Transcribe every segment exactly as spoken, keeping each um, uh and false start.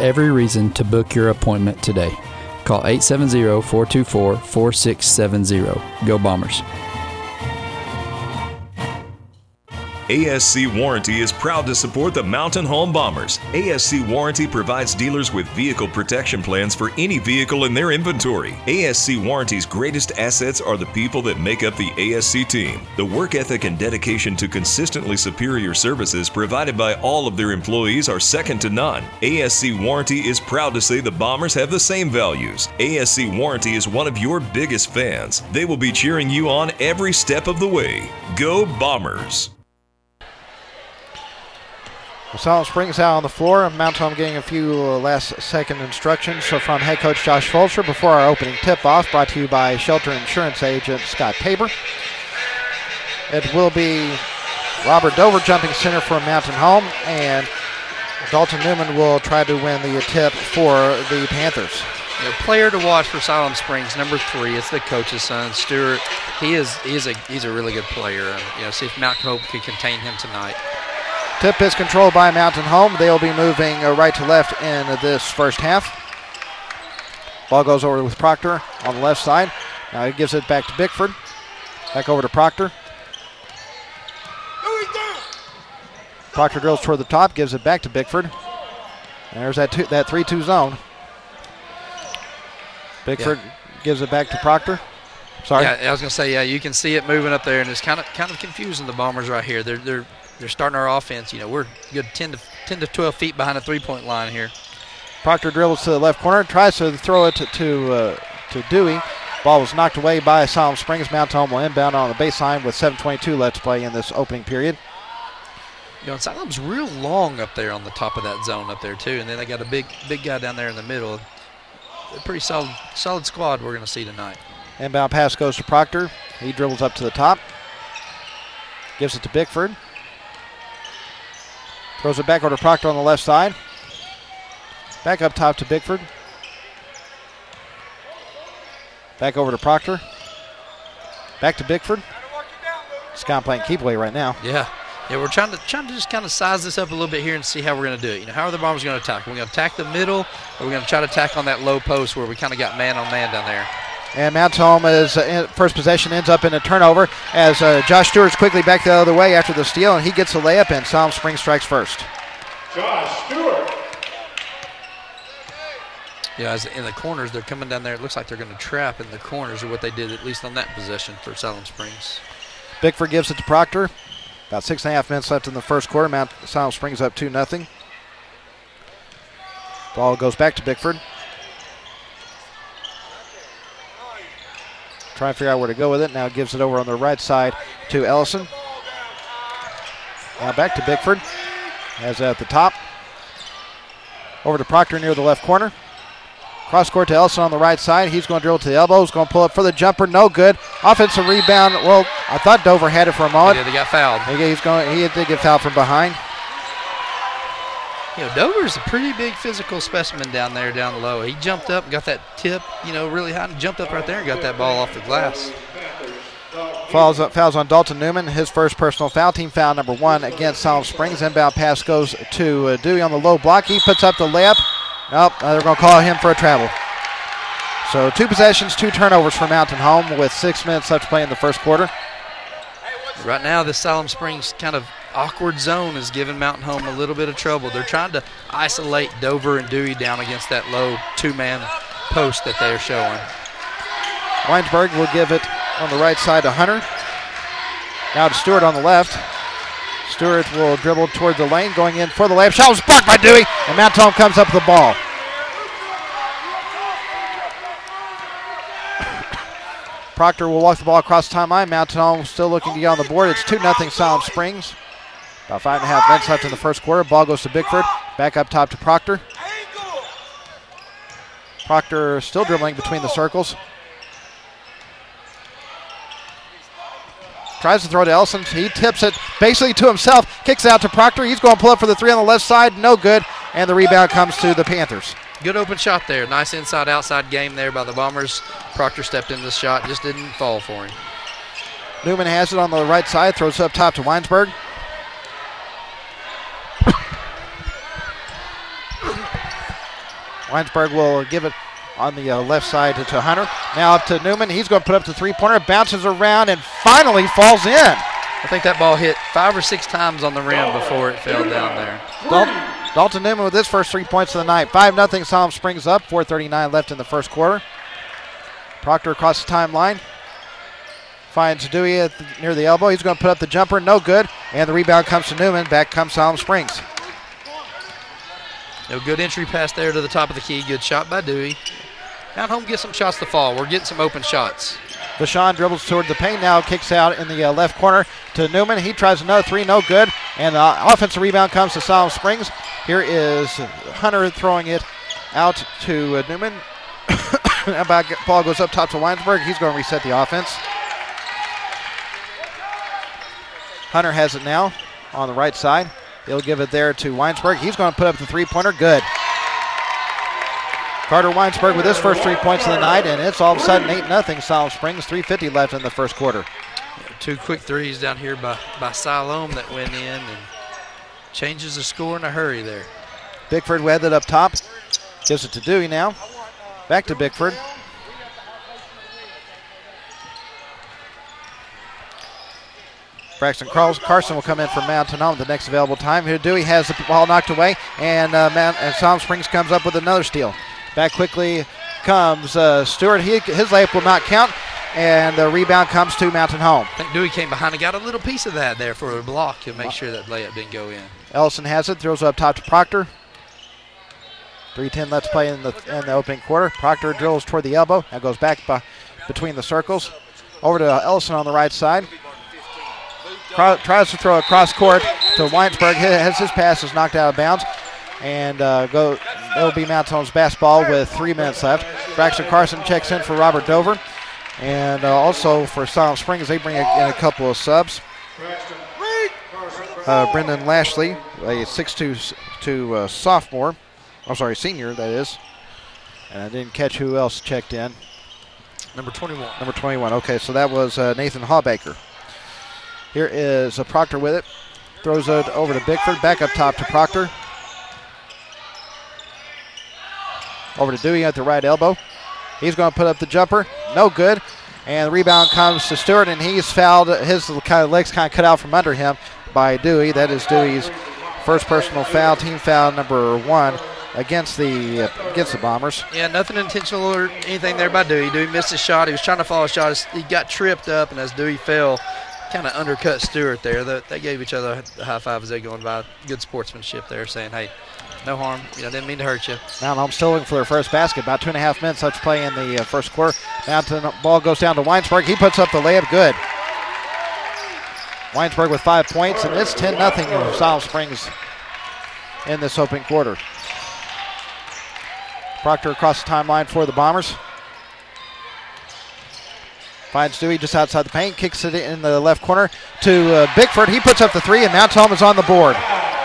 every reason to book your appointment today. Call eight seven zero, four two four, four six seven zero. Go Bombers. A S C Warranty is proud to support the Mountain Home Bombers. A S C Warranty provides dealers with vehicle protection plans for any vehicle in their inventory. A S C Warranty's greatest assets are the people that make up the A S C team. The work ethic and dedication to consistently superior services provided by all of their employees are second to none. A S C Warranty is proud to say the Bombers have the same values. A S C Warranty is one of your biggest fans. They will be cheering you on every step of the way. Go Bombers! Silent Springs out on the floor. Mountain Home getting a few uh, last-second instructions from head coach Josh Fulcher before our opening tip-off, brought to you by Shelter Insurance agent Scott Tabor. It will be Robert Dover jumping center for Mountain Home, and Dalton Newman will try to win the tip for the Panthers. You know, player to watch for Silent Springs, number three. It's the coach's son, Stewart. He is he is a he's a really good player. And, you know, see if Mountain Home can contain him tonight. Tip is controlled by Mountain Home. They'll be moving uh, right to left in this first half. Ball goes over with Proctor on the left side. Now he gives it back to Bickford. Back over to Proctor. Proctor drills toward the top, gives it back to Bickford. And there's that two, that three two zone. Bickford yeah. gives it back to Proctor. Sorry. Yeah, I was going to say, yeah, you can see it moving up there, and it's kind of kind of confusing the Bombers right here. They're they're they're starting our offense. You know, we're good ten to twelve feet behind the three-point line here. Proctor dribbles to the left corner, tries to throw it to to, uh, to Dewey. Ball was knocked away by Silent Springs. Mountain Home will inbound on the baseline with seven twenty-two left to play in this opening period. You know, Silem's real long up there on the top of that zone up there too, and then they got a big big guy down there in the middle. A pretty solid solid squad we're going to see tonight. Inbound pass goes to Proctor. He dribbles up to the top. Gives it to Bickford. Throws it back over to Proctor on the left side. Back up top to Bickford. Back over to Proctor. Back to Bickford. Scott playing keep away right now. Yeah. Yeah, we're trying to trying to just kind of size this up a little bit here and see how we're going to do it. You know, how are the Bombers going to attack? We're going to attack the middle, or we're going to try to attack on that low post where we kind of got man on man down there. And Mountain Home is uh, first possession ends up in a turnover as uh, Josh Stewart's quickly back the other way after the steal, and he gets a layup, and Silent Springs strikes first. Josh Stewart. Yeah, as in the corners, they're coming down there. It looks like they're going to trap in the corners, or what they did at least on that possession for Silent Springs. Bickford gives it to Proctor. About six and a half minutes left in the first quarter. Mount Silent Springs up two nothing. Ball goes back to Bickford. Trying to figure out where to go with it. Now gives it over on the right side to Ellison. Now back to Bickford. Has it at the top. Over to Proctor near the left corner. Cross court to Ellison on the right side. He's going to drill to the elbow. He's going to pull up for the jumper. No good. Offensive rebound. Well, I thought Dover had it for a moment. Yeah, they got fouled. He's going. He did get fouled from behind. You know, Dover's a pretty big physical specimen down there, down low. He jumped up, got that tip, you know, really high, and jumped up right there and got that ball off the glass. Fouls, fouls on Dalton Newman. His first personal foul. Team foul number one against Silent Springs. Inbound pass goes to uh, Dewey on the low block. He puts up the layup. Nope, uh, they're going to call him for a travel. So two possessions, two turnovers for Mountain Home with six minutes left to play in the first quarter. Right now, the Silent Springs kind of awkward zone is giving Mountain Home a little bit of trouble. They're trying to isolate Dover and Dewey down against that low two-man post that they're showing. Weinsberg will give it on the right side to Hunter. Now to Stewart on the left. Stewart will dribble toward the lane, going in for the layup. Shot was blocked by Dewey, and Mountain Home comes up with the ball. Proctor will walk the ball across the timeline. Mountain Home still looking to get on the board. It's two nothing Silent Springs. About five and a half minutes left in the first quarter. Ball goes to Bickford. Back up top to Proctor. Proctor still dribbling between the circles. Tries to throw to Ellison. He tips it basically to himself. Kicks out to Proctor. He's going to pull up for the three on the left side. No good. And the rebound comes to the Panthers. Good open shot there. Nice inside-outside game there by the Bombers. Proctor stepped into the shot. Just didn't fall for him. Newman has it on the right side. Throws it up top to Weinsberg. Weinsberg will give it on the uh, left side to, to Hunter. Now up to Newman. He's going to put up the three-pointer. Bounces around and finally falls in. I think that ball hit five or six times on the rim before it fell down there. Dalton, Dalton Newman with his first three points of the night. five nothing Siloam Springs up. four thirty-nine left in the first quarter. Proctor across the timeline. Finds Dewey at the, near the elbow. He's going to put up the jumper. No good. And the rebound comes to Newman. Back comes Siloam Springs. No good entry pass there to the top of the key. Good shot by Dewey. Down home gets some shots to fall. We're getting some open shots. Vashon dribbles toward the paint now. Kicks out in the uh, left corner to Newman. He tries another three. No good. And the offensive rebound comes to Siloam Springs. Here is Hunter throwing it out to uh, Newman. About ball goes up top to Weinsberg. He's going to reset the offense. Hunter has it now on the right side. He'll give it there to Weinsberg. He's going to put up the three-pointer. Good. Carter Weinsberg with his first three points of the night, and it's all of a sudden eight nothing Siloam Springs. three fifty left in the first quarter. Two quick threes down here by, by Siloam that went in and changes the score in a hurry there. Bickford with it up top. Gives it to Dewey now. Back to Bickford. Braxton Carson will come in for Mountain Home the next available time. Here Dewey has the ball knocked away, and, uh, Mount, and Siloam Springs comes up with another steal. Back quickly comes uh, Stewart. He, his layup will not count, and the rebound comes to Mountain Home. I think Dewey came behind and got a little piece of that there for a block to make sure that layup didn't go in. Ellison has it, throws it up top to Proctor. three ten left to play in the, in the opening quarter. Proctor drills toward the elbow. Now goes back by, between the circles. Over to Ellison on the right side. Tries to throw a cross court to Weinsberg. Has his pass is knocked out of bounds. And uh, go. It'll be Mountain Home's basketball with three minutes left. Braxton Carson checks in for Robert Dover. And uh, also for Siloam Springs, they bring in a couple of subs. Uh, Brendan Lashley, a six two to uh, sophomore. I'm sorry, senior, that is. And I didn't catch who else checked in. Number twenty-one. Number twenty-one. Okay, so that was uh, Nathan Hawbaker. Here is uh, Proctor with it. Throws it over to Bickford. Back up top to Proctor. Over to Dewey at the right elbow. He's going to put up the jumper. No good. And the rebound comes to Stewart, and he's fouled. His kind of legs kind of cut out from under him by Dewey. That is Dewey's first personal foul, team foul number one against the uh, against the Bombers. Yeah, nothing intentional or anything there by Dewey. Dewey missed his shot. He was trying to follow a shot. He got tripped up, and as Dewey fell, kind of undercut Stewart there. They gave each other a high five as they going by. Good sportsmanship there, saying, hey, no harm. You know, didn't mean to hurt you. Mountain Home still looking for their first basket. About two and a half minutes left to play in the uh, first quarter. Mountain ball goes down to Weinsberg. He puts up the layup. Good. Weinsberg with five points, and it's ten nothing Siloam Springs in this opening quarter. Proctor across the timeline for the Bombers. Finds Dewey just outside the paint, kicks it in the left corner to uh, Bickford. He puts up the three, and Mountain Home is on the board.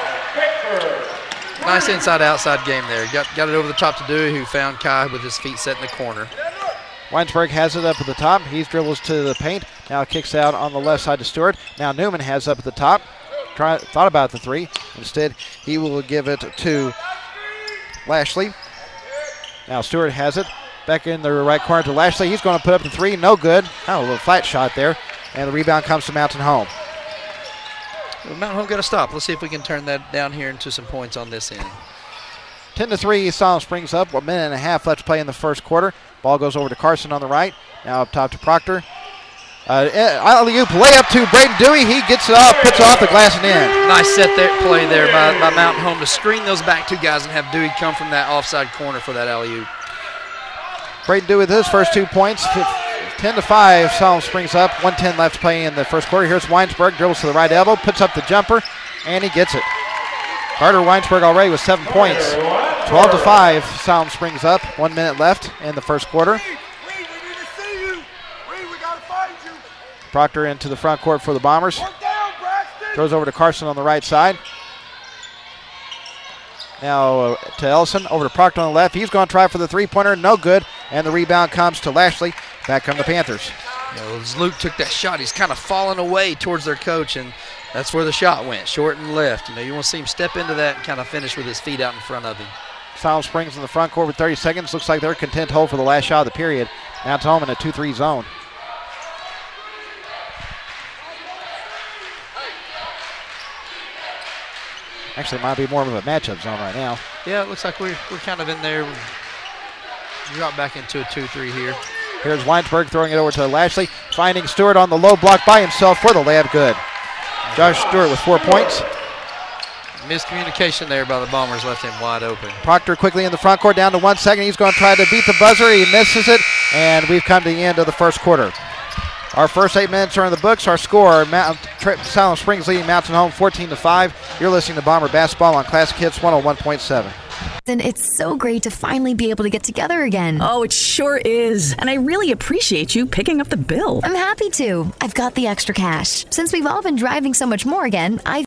Nice inside-outside game there. Got, got it over the top to Dewey, who found Kai with his feet set in the corner. Weinsberg has it up at the top. He dribbles to the paint. Now kicks out on the left side to Stewart. Now Newman has up at the top. Try, thought about the three. Instead, he will give it to Lashley. Now Stewart has it. Back in the right corner to Lashley. He's going to put up the three. No good. Oh, a little flat shot there. And the rebound comes to Mountain Home. Well, Mountain Home got to stop. Let's see if we can turn that down here into some points on this end. ten to three, Siloam Springs up. A minute and a half left to play in the first quarter. Ball goes over to Carson on the right. Now up top to Proctor. Uh, alley-oop layup to Braden Dewey. He gets it off, puts it off the glass and in. Nice set there, play there by, by Mountain Home to screen those back two guys and have Dewey come from that offside corner for that alley-oop. Braden Dewey with his first two points. ten to five, Siloam Springs up. one ten left to play in the first quarter. Here's Weinsberg, dribbles to the right elbow, puts up the jumper, and he gets it. Carter Weinsberg already with seven points. twelve to five, Siloam Springs up. One minute left in the first quarter. Proctor into the front court for the Bombers. Throws over to Carson on the right side. Now uh, to Ellison, over to Proctor on the left. He's going to try for the three-pointer, no good. And the rebound comes to Lashley. Back come the Panthers. You know, as Luke took that shot, he's kind of falling away towards their coach, and that's where the shot went, short and left. You know, you want to see him step into that and kind of finish with his feet out in front of him. Siloam Springs in the front court with thirty seconds. Looks like they're content to hold for the last shot of the period. Mountain Home in a two three zone. Actually, it might be more of a matchup zone right now. Yeah, it looks like we're, we're kind of in there. We drop back into a two three here. Here's Weinsberg throwing it over to Lashley, finding Stewart on the low block by himself for the layup. Good. Josh Stewart with four points. Miscommunication there by the Bombers left him wide open. Proctor quickly in the front court, down to one second. He's going to try to beat the buzzer. He misses it, and we've come to the end of the first quarter. Our first eight minutes are in the books. Our score, Mount, Siloam Springs leading Mountain Home fourteen to five. You're listening to Bomber Basketball on Classic Hits one oh one point seven. And it's so great to finally be able to get together again. Oh, it sure is. And I really appreciate you picking up the bill. I'm happy to. I've got the extra cash. Since we've all been driving so much more again, I